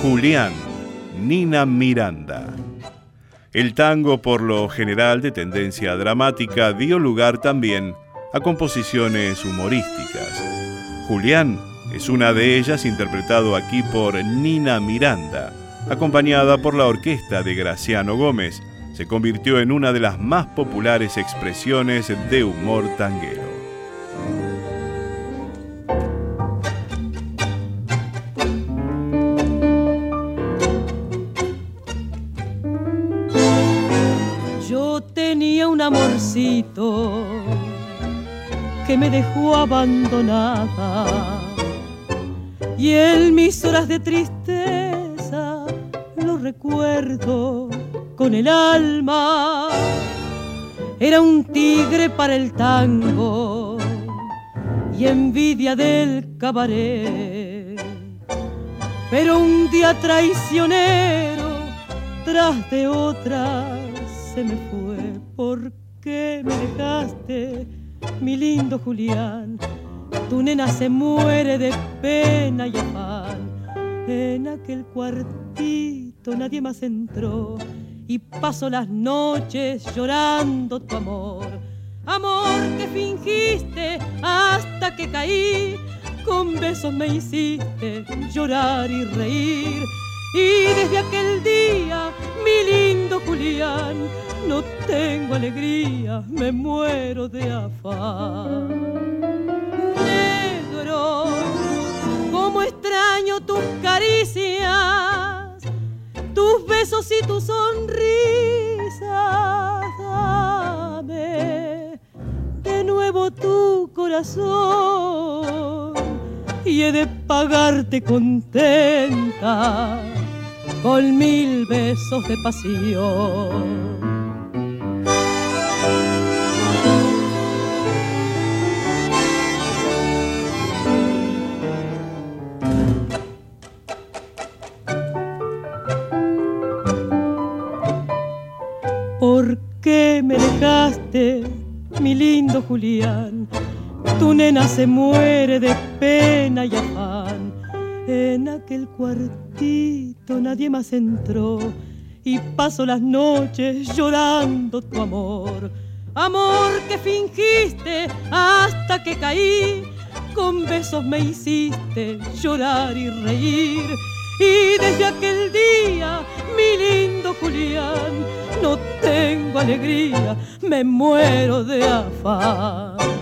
Julián, Nina Miranda. El tango, por lo general de tendencia dramática, dio lugar también a composiciones humorísticas. Julián es una de ellas, interpretado aquí por Nina Miranda, acompañada por la orquesta de Graciano Gómez. Se convirtió en una de las más populares expresiones de humor tanguero. Yo tenía un amorcito que me dejó abandonada, y en mis horas de tristeza lo recuerdo con el alma. Era un tigre para el tango y envidia del cabaret, pero un día traicionero tras de otra se me fue. ¿Por qué me dejaste, mi lindo Julián? Tu nena se muere de pena y afán. En aquel cuartito nadie más entró y paso las noches llorando tu amor. Amor que fingiste hasta que caí, con besos me hiciste llorar y reír. Y desde aquel día, mi lindo Julián, no tengo alegría, me muero de afán. Negro, cómo extraño tus caricias, tus besos y tus sonrisas. Dame de nuevo tu corazón y he de pagarte contenta con 1000 besos de pasión. ¿Por qué me dejaste, mi lindo Julián? Tu nena se muere de pena y afán. En aquel cuartito nadie más entró y paso las noches llorando tu amor. Amor que fingiste hasta que caí, con besos me hiciste llorar y reír. Y desde aquel día, mi lindo Julián, no tengo alegría, me muero de afán.